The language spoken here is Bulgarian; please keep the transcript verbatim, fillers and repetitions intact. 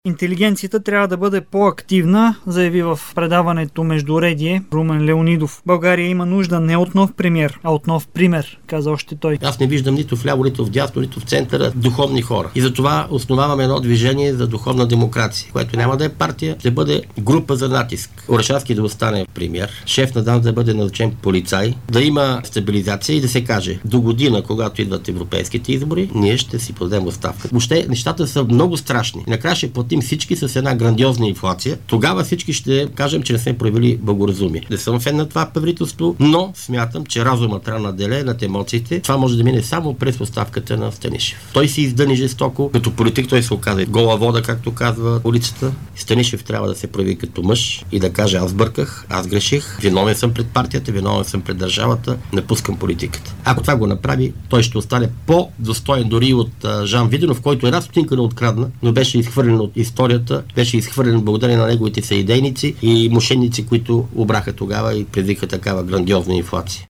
Интелигенцията трябва да бъде по-активна, заяви в предаването Междуредие Румен Леонидов. България има нужда не от нов премиер, а от нов пример, каза още той. Аз не виждам нито вляво, нито вдясно, нито в центъра духовни хора. И затова основаваме едно движение за духовна демокрация, което няма да е партия, ще бъде група за натиск. Орешарски да остане премиер, шеф на ДАНС да бъде назначен полицай, да има стабилизация и да се каже до година, когато идват европейските избори, ние ще си подадем оставка. Въобще нещата са много страшни. Накрая ще платим всички с една грандиозна инфлация. Тогава всички ще кажем, че не сме проявили благоразумие. Не съм фен на това правителство, но смятам, че разумът трябва да наделее над емоциите. Това може да мине само през оставката на Станишев. Той си издъни жестоко. Като политик той се оказа гола вода, както казва улицата. Станишев трябва да се прояви като мъж и да каже: аз бърках, аз греших, виновен съм пред партията, виновен съм пред държавата, напускам политиката. Ако това го направи, той ще остане по-достоен дори от а, Жан Виденов, който една стотинка не открадна, но беше изхвърлен от историята, беше изхвърлен благодарение на неговите съидейници и мошенници, които обраха тогава и предизвикаха такава грандиозна инфлация.